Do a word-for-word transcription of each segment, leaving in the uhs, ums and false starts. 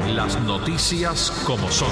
Las noticias como son.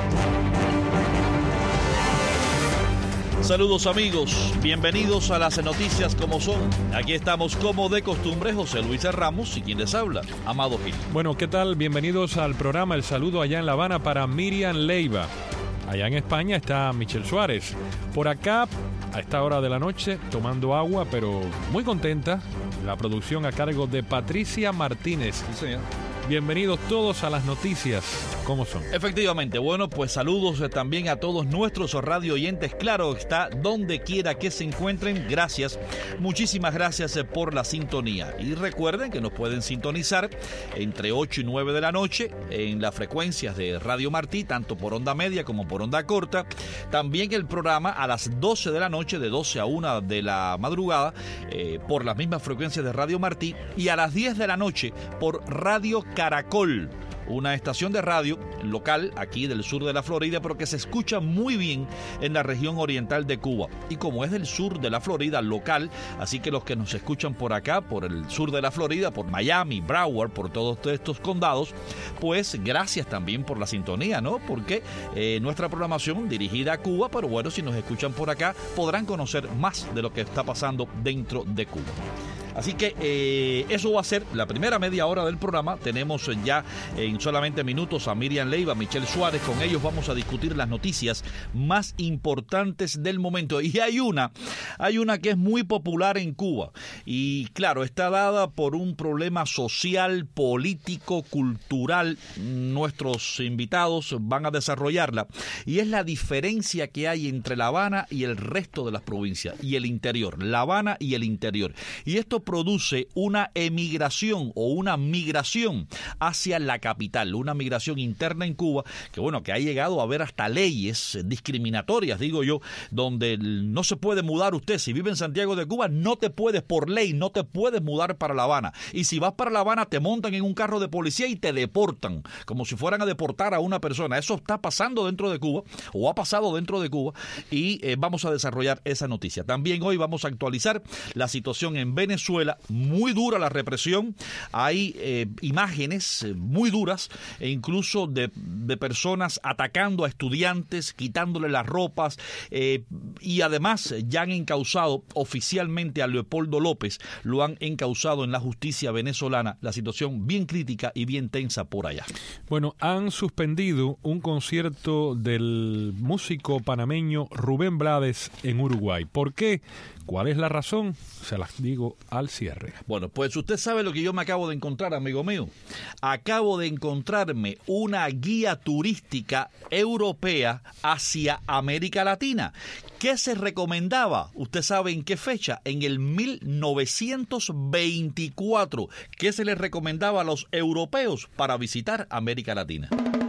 Saludos amigos, bienvenidos a las noticias como son. Aquí estamos como de costumbre, José Luis Ramos y quien les habla, Amado Gil. Bueno, ¿qué tal? Bienvenidos al programa. El saludo allá en La Habana para Miriam Leiva. Allá en España está Michelle Suárez. Por acá, a esta hora de la noche, tomando agua, pero muy contenta. La producción a cargo de Patricia Martínez. Sí, señor. Bienvenidos todos a las noticias, ¿cómo son? Efectivamente, bueno, pues saludos eh, también a todos nuestros radio oyentes, claro está, donde quiera que se encuentren, gracias, muchísimas gracias eh, por la sintonía. Y recuerden que nos pueden sintonizar entre ocho y nueve de la noche en las frecuencias de Radio Martí, tanto por onda media como por onda corta. También el programa a las doce de la noche, de doce a una de la madrugada, eh, por las mismas frecuencias de Radio Martí, y a las diez de la noche por Radio Caracol, una estación de radio local aquí del sur de la Florida, pero que se escucha muy bien en la región oriental de Cuba. Y como es del sur de la Florida, local, así que los que nos escuchan por acá, por el sur de la Florida, por Miami, Broward, por todos estos condados, pues gracias también por la sintonía, ¿no? Porque eh, nuestra programación dirigida a Cuba, pero bueno, si nos escuchan por acá, podrán conocer más de lo que está pasando dentro de Cuba. Así que eh, eso va a ser la primera media hora del programa. Tenemos ya en solamente minutos a Miriam Leiva, a Michelle Suárez. Con ellos vamos a discutir las noticias más importantes del momento. Y hay una, hay una que es muy popular en Cuba. Y claro, está dada por un problema social, político, cultural. Nuestros invitados van a desarrollarla. Y es la diferencia que hay entre La Habana y el resto de las provincias. Y el interior. La Habana y el interior. Y esto produce una emigración o una migración hacia la capital, una migración interna en Cuba, que bueno, que ha llegado a haber hasta leyes discriminatorias, digo yo, donde no se puede mudar usted. Si vive en Santiago de Cuba, no te puedes, por ley, no te puedes mudar para La Habana. Y si vas para La Habana, te montan en un carro de policía y te deportan, como si fueran a deportar a una persona. Eso está pasando dentro de Cuba, o ha pasado dentro de Cuba, y eh, vamos a desarrollar esa noticia. También hoy vamos a actualizar la situación en Venezuela. Muy dura la represión, hay eh, imágenes eh, muy duras e incluso de, de personas atacando a estudiantes, quitándole las ropas, eh, y además ya han encausado oficialmente a Leopoldo López, lo han encausado en la justicia venezolana. La situación bien crítica y bien tensa por allá. Bueno, han suspendido un concierto del músico panameño Rubén Blades en Uruguay. ¿Por qué? ¿Cuál es la razón? Se las digo al cierre. Bueno, pues usted sabe lo que yo me acabo de encontrar, amigo mío. Acabo de encontrarme una guía turística europea hacia América Latina. ¿Qué se recomendaba? ¿Usted sabe en qué fecha? En el mil novecientos veinticuatro. ¿Qué se les recomendaba a los europeos para visitar América Latina?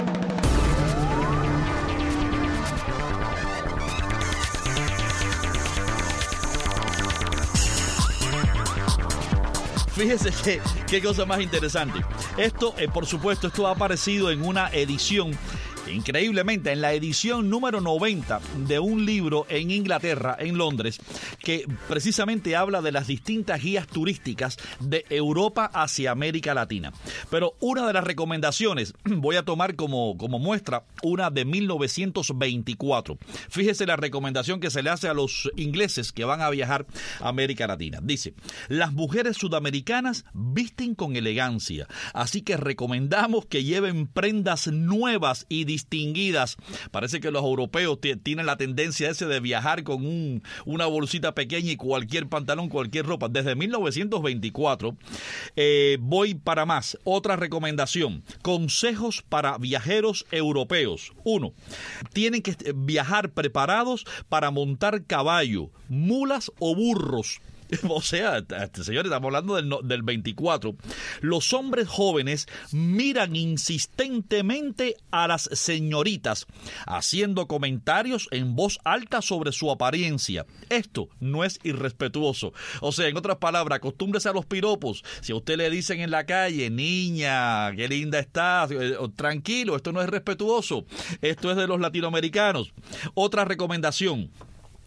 Fíjese que, qué cosa más interesante. Esto, eh, por supuesto, esto ha aparecido en una edición, increíblemente, en la edición número noventa de un libro en Inglaterra, en Londres, que precisamente habla de las distintas guías turísticas de Europa hacia América Latina. Pero una de las recomendaciones, voy a tomar como, como muestra una de mil novecientos veinticuatro. Fíjese la recomendación que se le hace a los ingleses que van a viajar a América Latina. Dice: las mujeres sudamericanas visten con elegancia, así que recomendamos que lleven prendas nuevas y distinguidas. Parece que los europeos t- tienen la tendencia ese de viajar con un, una bolsita pequeña y cualquier pantalón, cualquier ropa. Desde mil novecientos veinticuatro eh, voy para más. Otra recomendación: consejos para viajeros europeos. Uno, tienen que viajar preparados para montar caballo, mulas o burros. O sea, señores, estamos hablando del, del veinticuatro. Los hombres jóvenes miran insistentemente a las señoritas, haciendo comentarios en voz alta sobre su apariencia. Esto no es irrespetuoso. O sea, en otras palabras, acostúmbrese a los piropos. Si a usted le dicen en la calle: niña, qué linda estás, tranquilo, esto no es respetuoso. Esto es de los latinoamericanos. Otra recomendación: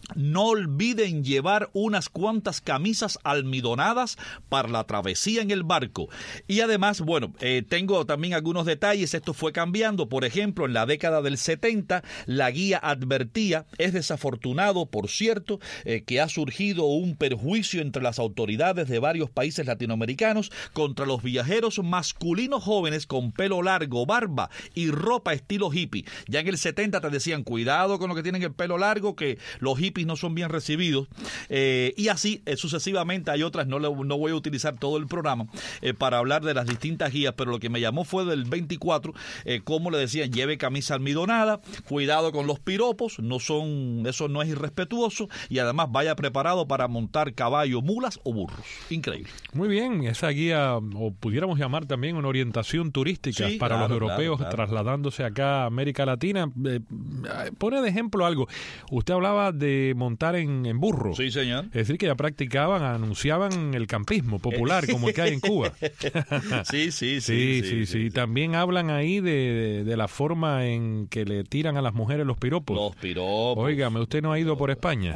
no olviden llevar unas cuantas camisas almidonadas para la travesía en el barco. Y además, bueno, eh, tengo también algunos detalles. Esto fue cambiando. Por ejemplo, en la década del setenta, la guía advertía, es desafortunado, por cierto, eh, que ha surgido un perjuicio entre las autoridades de varios países latinoamericanos contra los viajeros masculinos jóvenes con pelo largo, barba y ropa estilo hippie. Ya en el setenta te decían, cuidado con los que tienen el pelo largo, que los hippies no son bien recibidos, eh, y así eh, sucesivamente. Hay otras, no, le, no voy a utilizar todo el programa eh, para hablar de las distintas guías, pero lo que me llamó fue del veinticuatro, eh, como le decían, lleve camisa almidonada, cuidado con los piropos, no son, eso no es irrespetuoso, y además vaya preparado para montar caballo, mulas o burros. Increíble. Muy bien, esa guía, o pudiéramos llamar también una orientación turística sí, para claro, los europeos claro, claro. trasladándose acá a América Latina. Eh, pone de ejemplo algo. Usted hablaba de montar en, en burro. Sí, señor. Es decir, que ya practicaban, anunciaban el campismo popular, como el que hay en Cuba. sí, sí, sí, sí, sí, sí, sí, sí. También hablan ahí de, de, de la forma en que le tiran a las mujeres los piropos. Los piropos. Óigame, ¿usted no ha ido por España?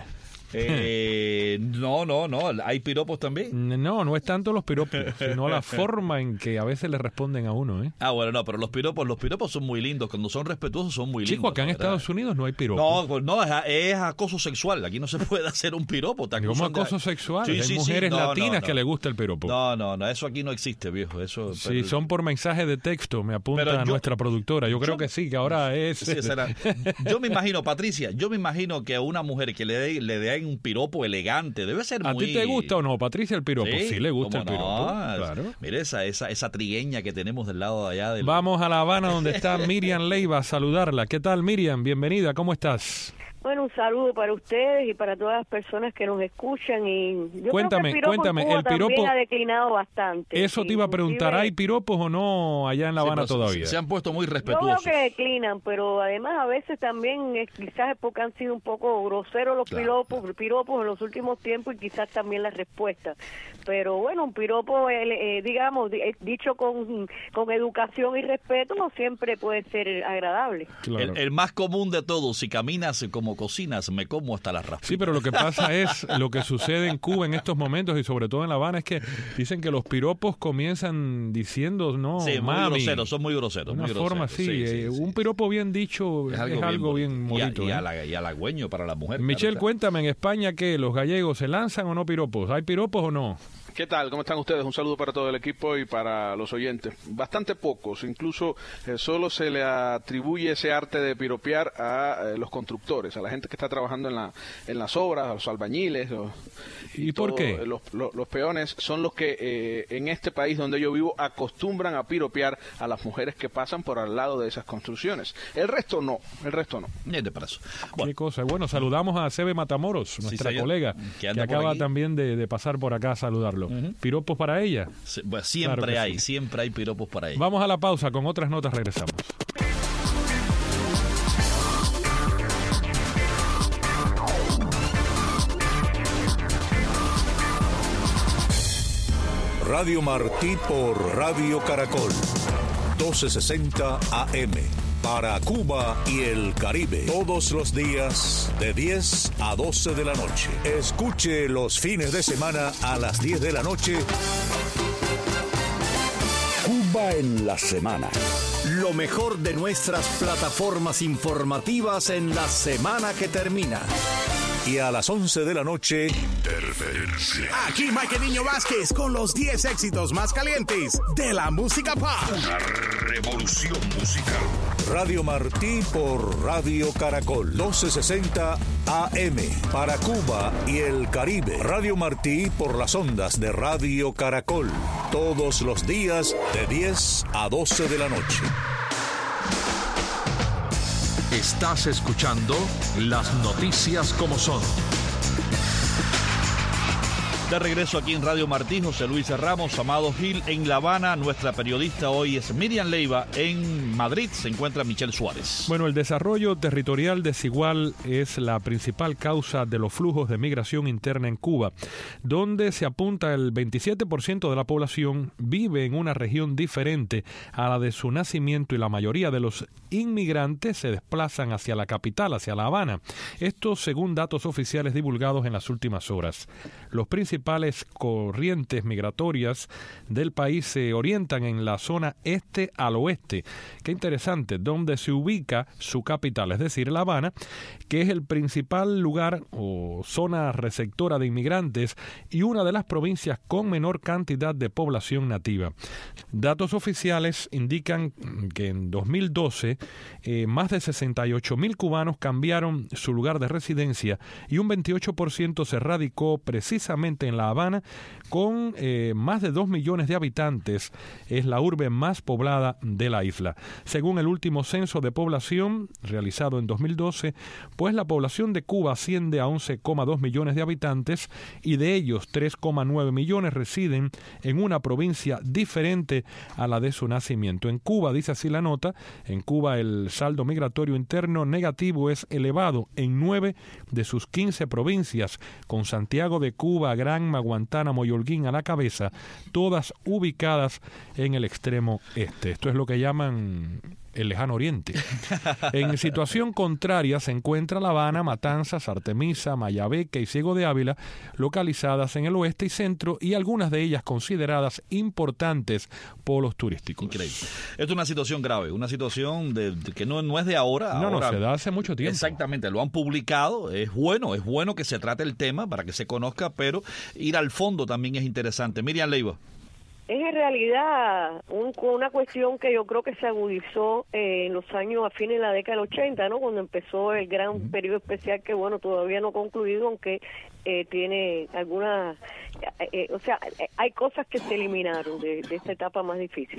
Eh, no, no, no. ¿Hay piropos también? No, no es tanto los piropos, sino la forma en que a veces le responden a uno, ¿eh? Ah, bueno, no, pero los piropos, los piropos son muy lindos. Cuando son respetuosos son muy lindos. Chico, acá en ¿verdad? Estados Unidos no hay piropos. No, pues no, es, es acoso sexual. Aquí no se puede hacer un piropo. ¿Cómo acoso de... sexual? Sí, hay sí, mujeres sí. No, latinas no, no. que le gusta el piropo. No, no, no, eso aquí no existe, viejo. Eso. Sí, pero... son por mensaje de texto, me apunta yo, nuestra productora. Yo, yo creo que sí, que ahora es... Sí, será. Yo me imagino, Patricia, yo me imagino que a una mujer que le den le den un piropo elegante, debe ser ¿A muy... ti te gusta o no, Patricia, el piropo? Sí, sí le gusta el piropo. No? Claro. Mire esa, esa, esa trigueña que tenemos del lado de allá. Del... Vamos a La Habana, donde está Miriam Leiva, a saludarla. ¿Qué tal, Miriam? Bienvenida, ¿cómo estás? Bueno, un saludo para ustedes y para todas las personas que nos escuchan. Y yo cuéntame, creo que el piropo cuéntame, en Cuba el piropo también ha declinado bastante. Eso te iba a preguntar, ¿hay piropos o no allá en La Habana sí, todavía? Se han puesto muy respetuosos. Yo creo que declinan, pero además a veces también eh, quizás es porque han sido un poco groseros los claro, piropos, claro. piropos en los últimos tiempos y quizás también las respuestas. Pero bueno, un piropo, eh, eh, digamos, eh, dicho con, con educación y respeto, siempre puede ser agradable. Claro. El, el más común de todos, si caminas como cocinas, me como hasta las raspitas. Sí, pero lo que pasa es, lo que sucede en Cuba en estos momentos y sobre todo en La Habana es que dicen que los piropos comienzan diciendo, no, sí, mami. muy groseros, son muy groseros. De una muy forma groseros. sí, sí, sí, eh, sí. un piropo bien dicho es algo, es algo bien, bien bonito. Y, a, y, ¿eh? a la, y halagüeño para la mujer. Michelle, claro, cuéntame, en España, ¿qué? ¿Los gallegos se lanzan o no piropos? ¿Hay piropos o no? ¿Qué tal? ¿Cómo están ustedes? Un saludo para todo el equipo y para los oyentes. Bastante pocos, incluso eh, solo se le atribuye ese arte de piropear a eh, los constructores, a la gente que está trabajando en la en las obras, a los albañiles. Los, ¿Y, ¿Y por todo, qué? Los, los, los peones son los que eh, en este país donde yo vivo acostumbran a piropear a las mujeres que pasan por al lado de esas construcciones. El resto no, el resto no. Bien de paso. Bueno. Qué cosa. Bueno, saludamos a Sebe Matamoros, nuestra sí, colega, que, que acaba también de, de pasar por acá a saludarlo. Uh-huh. ¿Piropos para ella? Sí, pues siempre claro hay, sí. siempre hay piropos para ella. Vamos a la pausa, con otras notas regresamos. Radio Martí por Radio Caracol, doce sesenta A M. Para Cuba y el Caribe, todos los días de diez a doce de la noche. Escuche los fines de semana a las diez de la noche. Cuba en la semana. Lo mejor de nuestras plataformas informativas en la semana que termina. Y a las once de la noche, Interferencia. Aquí Mike Niño Vázquez con los diez éxitos más calientes de la música pop. Una revolución musical. Radio Martí por Radio Caracol, doce sesenta A M. Para Cuba y el Caribe. Radio Martí por las ondas de Radio Caracol. Todos los días de diez a doce de la noche. Estás escuchando las noticias como son. De regreso aquí en Radio Martí, José Luis Ramos, Amado Gil en La Habana. Nuestra periodista hoy es Miriam Leiva. En Madrid se encuentra Michelle Suárez. Bueno, el desarrollo territorial desigual es la principal causa de los flujos de migración interna en Cuba, donde se apunta el veintisiete por ciento de la población vive en una región diferente a la de su nacimiento y la mayoría de los inmigrantes se desplazan hacia la capital, hacia La Habana. Esto según datos oficiales divulgados en las últimas horas. Los principales corrientes migratorias del país se orientan en la zona este al oeste. Qué interesante, donde se ubica su capital, es decir, La Habana, que es el principal lugar o zona receptora de inmigrantes y una de las provincias con menor cantidad de población nativa. Datos oficiales indican que en dos mil doce eh, más de sesenta y ocho mil cubanos cambiaron su lugar de residencia y un veintiocho por ciento se radicó precisamente en La Habana, con eh, más de dos millones de habitantes. Es la urbe más poblada de la isla. Según el último censo de población realizado en dos mil doce, pues la población de Cuba asciende a once coma dos millones de habitantes y de ellos tres coma nueve millones residen en una provincia diferente a la de su nacimiento. En Cuba, dice así la nota, en Cuba el saldo migratorio interno negativo es elevado en nueve de sus quince provincias, con Santiago de Cuba, Granma, Guantánamo y Holguín a la cabeza, todas ubicadas en el extremo este. Esto es lo que llaman el lejano oriente. En situación contraria se encuentra La Habana, Matanzas, Artemisa, Mayabeque y Ciego de Ávila, localizadas en el oeste y centro, y algunas de ellas consideradas importantes polos turísticos. Increíble. Esto es una situación grave, una situación de, de que no, no es de ahora. No, ahora, no, se da hace mucho tiempo. Exactamente, lo han publicado, es bueno, es bueno que se trate el tema para que se conozca, pero ir al fondo también es interesante. Miriam Leiva. Es en realidad un, una cuestión que yo creo que se agudizó eh, en los años, a fines de la década del ochenta, ¿no? Cuando empezó el gran uh-huh. periodo especial que, bueno, todavía no ha concluido, aunque eh, tiene algunas, eh, eh, o sea, hay cosas que se eliminaron de, de esta etapa más difícil.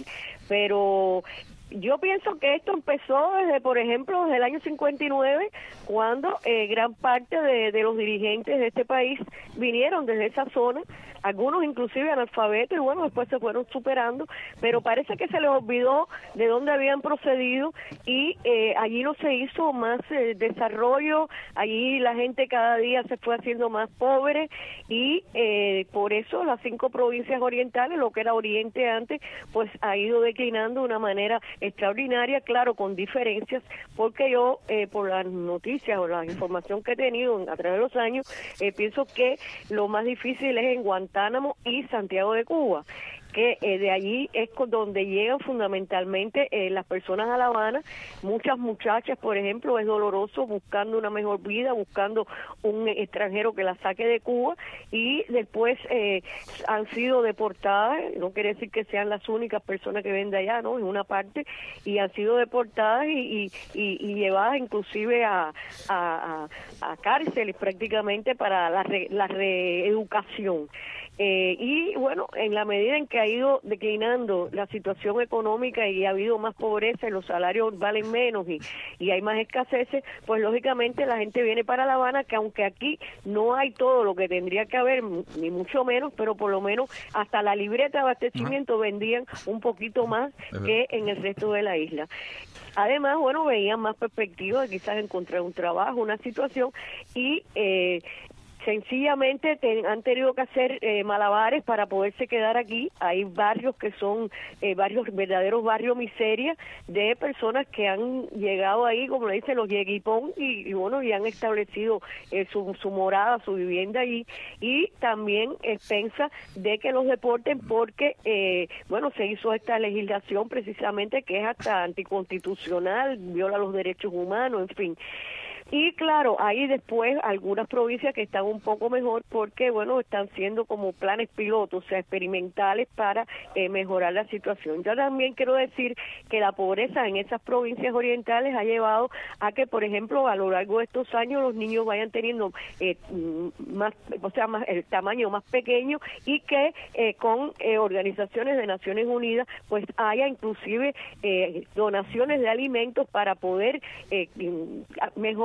Pero yo pienso que esto empezó desde, por ejemplo, desde el año cincuenta y nueve, cuando eh, gran parte de, de los dirigentes de este país vinieron desde esa zona, algunos inclusive analfabetos, y bueno, después se fueron superando, pero parece que se les olvidó de dónde habían procedido y eh, allí no se hizo más eh, desarrollo, allí la gente cada día se fue haciendo más pobre y eh, por eso las cinco provincias orientales, lo que era Oriente antes, pues ha ido declinando de una manera extraordinaria, claro, con diferencias, porque yo, eh, por las noticias o la información que he tenido a través de los años, eh, pienso que lo más difícil es en Guantánamo y Santiago de Cuba, que eh, de allí es donde llegan fundamentalmente eh, las personas a La Habana, muchas muchachas, por ejemplo, es doloroso, buscando una mejor vida, buscando un extranjero que la saque de Cuba, y después eh, han sido deportadas, no quiere decir que sean las únicas personas que ven de allá, ¿no? En una parte, y han sido deportadas y, y, y, y llevadas inclusive a, a, a, a cárceles prácticamente para la, re, la reeducación. Eh, y bueno, en la medida en que ha ido declinando la situación económica y ha habido más pobreza y los salarios valen menos y, y hay más escaseces, pues lógicamente la gente viene para La Habana, que aunque aquí no hay todo lo que tendría que haber, ni mucho menos, pero por lo menos hasta la libreta de abastecimiento uh-huh. vendían un poquito más uh-huh. que en el resto de la isla. Además, bueno, veían más perspectiva de quizás encontrar un trabajo, una situación, y eh, sencillamente te, han tenido que hacer eh, malabares para poderse quedar aquí. Hay barrios que son eh, barrios, verdaderos barrios miseria, de personas que han llegado ahí, como le dicen, los yeguipón, y, y bueno, y han establecido eh, su, su morada, su vivienda allí, y también expensa de que los deporten porque, eh, bueno, se hizo esta legislación precisamente que es hasta anticonstitucional, viola los derechos humanos, en fin. Y claro, hay después algunas provincias que están un poco mejor porque, bueno, están siendo como planes pilotos, o sea, experimentales para eh, mejorar la situación. Yo también quiero decir que la pobreza en esas provincias orientales ha llevado a que, por ejemplo, a lo largo de estos años los niños vayan teniendo eh, más, o sea, más, el tamaño más pequeño, y que eh, con eh, organizaciones de Naciones Unidas pues haya inclusive eh, donaciones de alimentos para poder eh, mejorar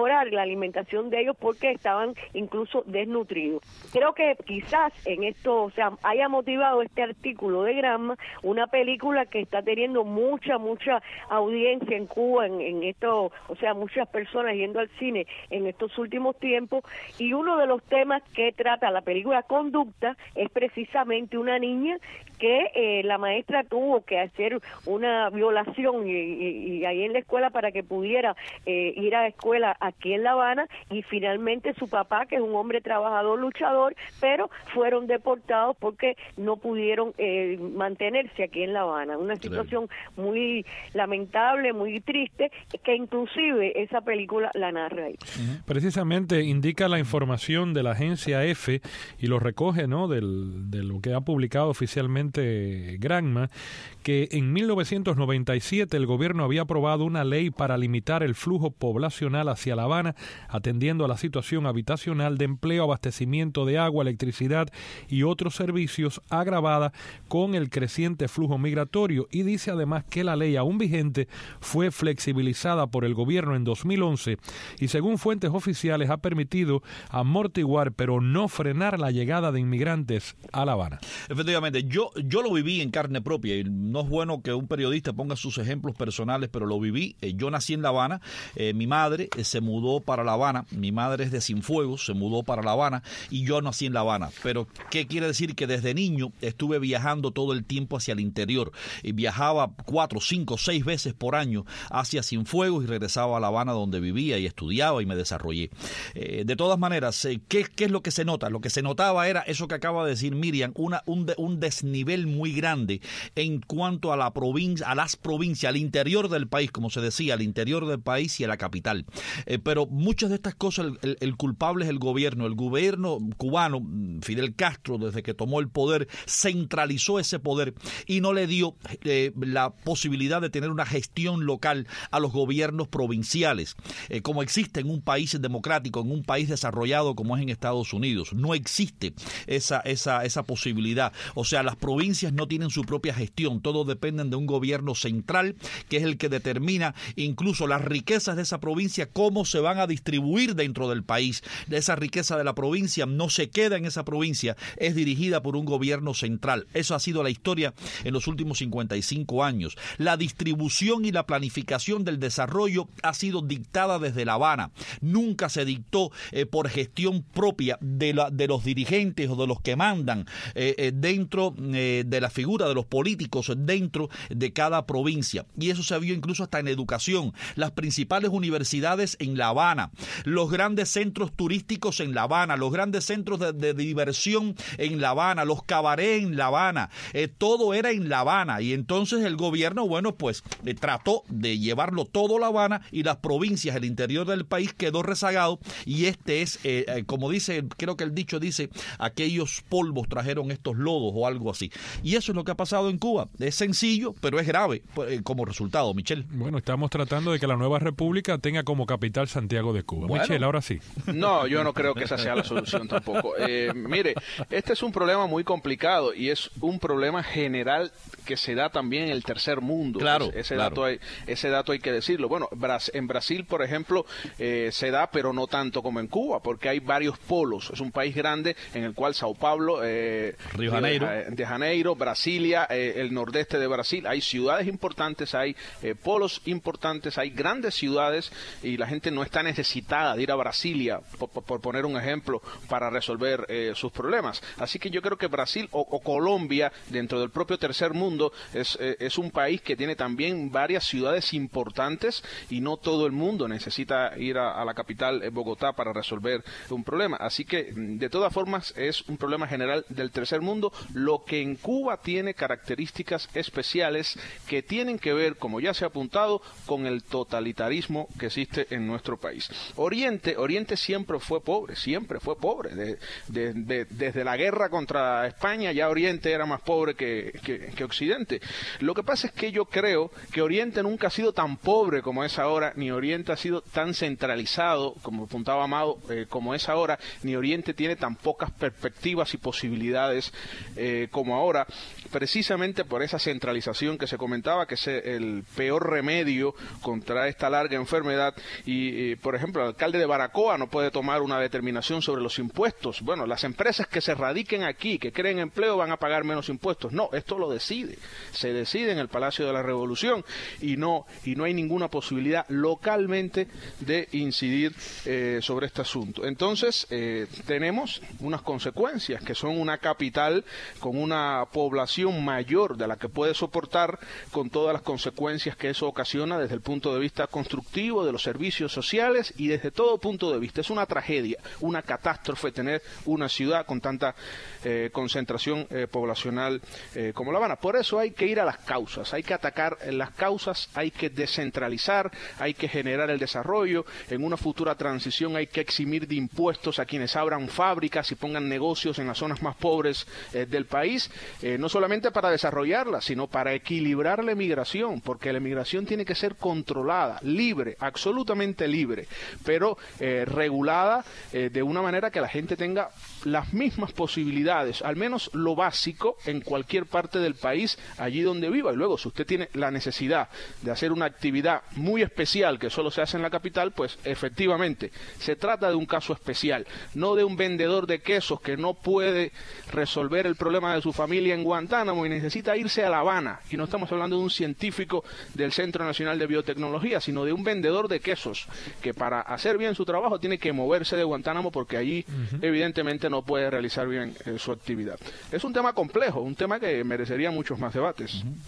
mejorar la alimentación de ellos porque estaban incluso desnutridos. Creo que quizás en esto, o sea, haya motivado este artículo de Granma, una película que está teniendo mucha, mucha audiencia en Cuba, en, en esto, o sea, muchas personas yendo al cine en estos últimos tiempos, y uno de los temas que trata la película Conducta es precisamente una niña que eh, la maestra tuvo que hacer una violación y, y, y ahí en la escuela para que pudiera eh, ir a la escuela aquí en La Habana, y finalmente su papá, que es un hombre trabajador, luchador, pero fueron deportados porque no pudieron eh, mantenerse aquí en La Habana. Una situación muy lamentable, muy triste, que inclusive esa película la narra ahí. Precisamente indica la información de la agencia EFE y lo recoge, ¿no?, del, de lo que ha publicado oficialmente Granma, que en mil novecientos noventa y siete el gobierno había aprobado una ley para limitar el flujo poblacional hacia La Habana, atendiendo a la situación habitacional, de empleo, abastecimiento de agua, electricidad y otros servicios, agravada con el creciente flujo migratorio, y dice además que la ley aún vigente fue flexibilizada por el gobierno en dos mil once y según fuentes oficiales ha permitido amortiguar pero no frenar la llegada de inmigrantes a La Habana. Efectivamente, yo, yo lo viví en carne propia y no es bueno que un periodista ponga sus ejemplos personales, pero lo viví. Eh, yo nací en La Habana, eh, mi madre eh, se mudó para La Habana, mi madre es de Cienfuegos, se mudó para La Habana y yo nací en La Habana. Pero ¿qué quiere decir? Que desde niño estuve viajando todo el tiempo hacia el interior y viajaba cuatro, cinco, seis veces por año hacia Cienfuegos y regresaba a La Habana donde vivía y estudiaba y me desarrollé. Eh, de todas maneras, eh, ¿qué, ¿qué es lo que se nota? Lo que se notaba era eso que acaba de decir Miriam, una, un, de, un desnivel muy grande en cuanto a la provincia, a las provincias, al interior del país, como se decía, al interior del país y a la capital. Eh, pero muchas de estas cosas, el, el, el culpable es el gobierno. El gobierno cubano, Fidel Castro, desde que tomó el poder, centralizó ese poder y no le dio eh, la posibilidad de tener una gestión local a los gobiernos provinciales, eh, como existe en un país democrático, en un país desarrollado como es en Estados Unidos. No existe esa, esa, esa posibilidad. O sea, las provincias no tienen su propia gestión, todos dependen de un gobierno central que es el que determina incluso las riquezas de esa provincia, cómo se van a distribuir dentro del país. Esa riqueza de la provincia no se queda en esa provincia, es dirigida por un gobierno central. Eso ha sido la historia en los últimos cincuenta y cinco años. La distribución y la planificación del desarrollo ha sido dictada desde La Habana. Nunca se dictó eh, por gestión propia de, la, de los dirigentes o de los que mandan eh, eh, dentro eh, de la figura de los políticos dentro de cada provincia. Y eso se vio incluso hasta en educación. Las principales universidades en La Habana, los grandes centros turísticos en La Habana, los grandes centros de, de diversión en La Habana, los cabarets en La Habana, eh, todo era en La Habana. Y entonces el gobierno, bueno, pues eh, trató de llevarlo todo a La Habana y las provincias, el interior del país quedó rezagado. Y este es, eh, eh, como dice, creo que el dicho dice, aquellos polvos trajeron estos lodos o algo así. Y eso es lo que ha pasado en Cuba. Es sencillo, pero es grave eh, como resultado, Michelle. Bueno, estamos tratando de que la nueva república tenga como capital Santiago de Cuba. Bueno. Michelle, ahora sí. No, yo no creo que esa sea la solución tampoco. Eh, mire, este es un problema muy complicado y es un problema general que se da también en el tercer mundo. Claro, ese, ese claro. dato hay, ese dato hay que decirlo. Bueno, en Brasil, por ejemplo, eh, se da, pero no tanto como en Cuba, porque hay varios polos. Es un país grande en el cual Sao Paulo, eh, Río Janeiro, de, de Janeiro, Brasilia, eh, el nordeste de Brasil, hay ciudades importantes, hay eh, polos importantes, hay grandes ciudades y la gente no está necesitada de ir a Brasilia, por, por poner un ejemplo, para resolver eh, sus problemas. Así que yo creo que Brasil o, o Colombia, dentro del propio tercer mundo, es, eh, es un país que tiene también varias ciudades importantes y no todo el mundo necesita ir a, a la capital, eh, Bogotá, para resolver un problema. Así que, de todas formas, es un problema general del tercer mundo, lo que en Cuba tiene características especiales que tienen que ver, como ya se ha apuntado, con el totalitarismo que existe en nuestro país. Oriente, Oriente siempre fue pobre, siempre fue pobre. De, de, de, desde la guerra contra España ya Oriente era más pobre que, que, que Occidente. Lo que pasa es que yo creo que Oriente nunca ha sido tan pobre como es ahora, ni Oriente ha sido tan centralizado, como apuntaba Amado, eh, como es ahora, ni Oriente tiene tan pocas perspectivas y posibilidades eh, como ahora, precisamente por esa centralización que se comentaba, que es el peor remedio contra esta larga enfermedad, y y, por ejemplo, el alcalde de Baracoa no puede tomar una determinación sobre los impuestos. Bueno, las empresas que se radiquen aquí, que creen empleo, van a pagar menos impuestos. No, esto lo decide. Se decide en el Palacio de la Revolución y no, y no hay ninguna posibilidad localmente de incidir eh, sobre este asunto. Entonces, eh, tenemos unas consecuencias que son una capital con una población mayor de la que puede soportar, con todas las consecuencias que eso ocasiona desde el punto de vista constructivo, de los servicios sociales y desde todo punto de vista. Es una tragedia, una catástrofe tener una ciudad con tanta eh, concentración eh, poblacional eh, como La Habana. Por eso hay que ir a las causas, hay que atacar las causas, hay que descentralizar, hay que generar el desarrollo. En una futura transición hay que eximir de impuestos a quienes abran fábricas y pongan negocios en las zonas más pobres eh, del país, eh, no solamente para desarrollarla, sino para equilibrar la emigración, porque la emigración tiene que ser controlada, libre, absolutamente libre, pero eh, regulada eh, de una manera que la gente tenga las mismas posibilidades, al menos lo básico en cualquier parte del país, allí donde viva. Y luego, si usted tiene la necesidad de hacer una actividad muy especial que solo se hace en la capital, pues efectivamente se trata de un caso especial, no de un vendedor de quesos que no puede resolver el problema de su familia en Guantánamo y necesita irse a La Habana. Y no estamos hablando de un científico del Centro Nacional de Biotecnología, sino de un vendedor de quesos que para hacer bien su trabajo tiene que moverse de Guantánamo porque allí uh-huh. evidentemente no puede realizar bien eh, su actividad. Es un tema complejo, un tema que merecería muchos más debates. Uh-huh.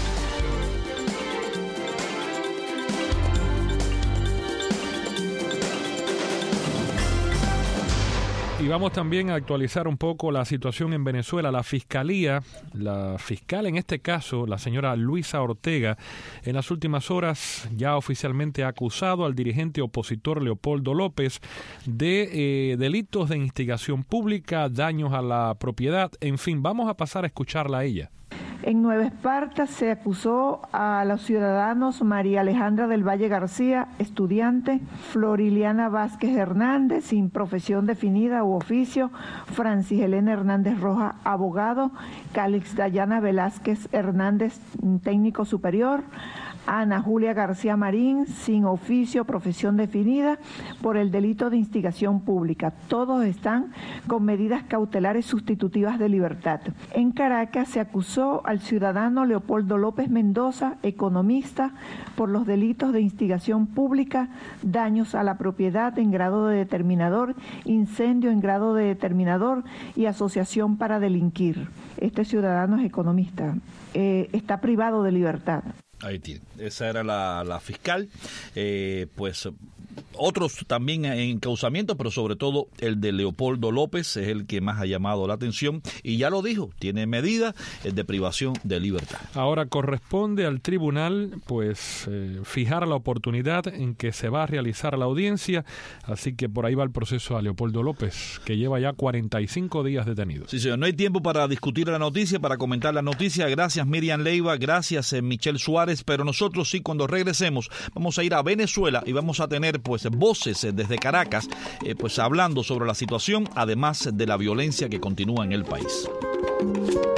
Y vamos también a actualizar un poco la situación en Venezuela. La Fiscalía, la fiscal en este caso, la señora Luisa Ortega, en las últimas horas ya oficialmente ha acusado al dirigente opositor Leopoldo López de eh, delitos de instigación pública, daños a la propiedad, en fin, vamos a pasar a escucharla a ella. En Nueva Esparta se acusó a los ciudadanos María Alejandra del Valle García, estudiante, Floriliana Vázquez Hernández, sin profesión definida u oficio, Francis Elena Hernández Roja, abogado, Calix Dayana Velázquez Hernández, técnico superior, Ana Julia García Marín, sin oficio, profesión definida, por el delito de instigación pública. Todos están con medidas cautelares sustitutivas de libertad. En Caracas se acusó al ciudadano Leopoldo López Mendoza, economista, por los delitos de instigación pública, daños a la propiedad en grado de determinador, incendio en grado de determinador y asociación para delinquir. Este ciudadano es economista, eh, está privado de libertad. Ahí tiene. Esa era la, la fiscal. Eh, pues otros también en encauzamiento, pero sobre todo el de Leopoldo López es el que más ha llamado la atención y ya lo dijo, tiene medidas de privación de libertad. Ahora corresponde al tribunal pues eh, fijar la oportunidad en que se va a realizar la audiencia, así que por ahí va el proceso a Leopoldo López, que lleva ya cuarenta y cinco días detenido. Sí, señor, no hay tiempo para discutir la noticia, para comentar la noticia. Gracias Miriam Leiva, gracias eh, Michelle Suárez, pero nosotros sí, cuando regresemos vamos a ir a Venezuela y vamos a tener pues voces desde Caracas eh, pues hablando sobre la situación, además de la violencia que continúa en el país.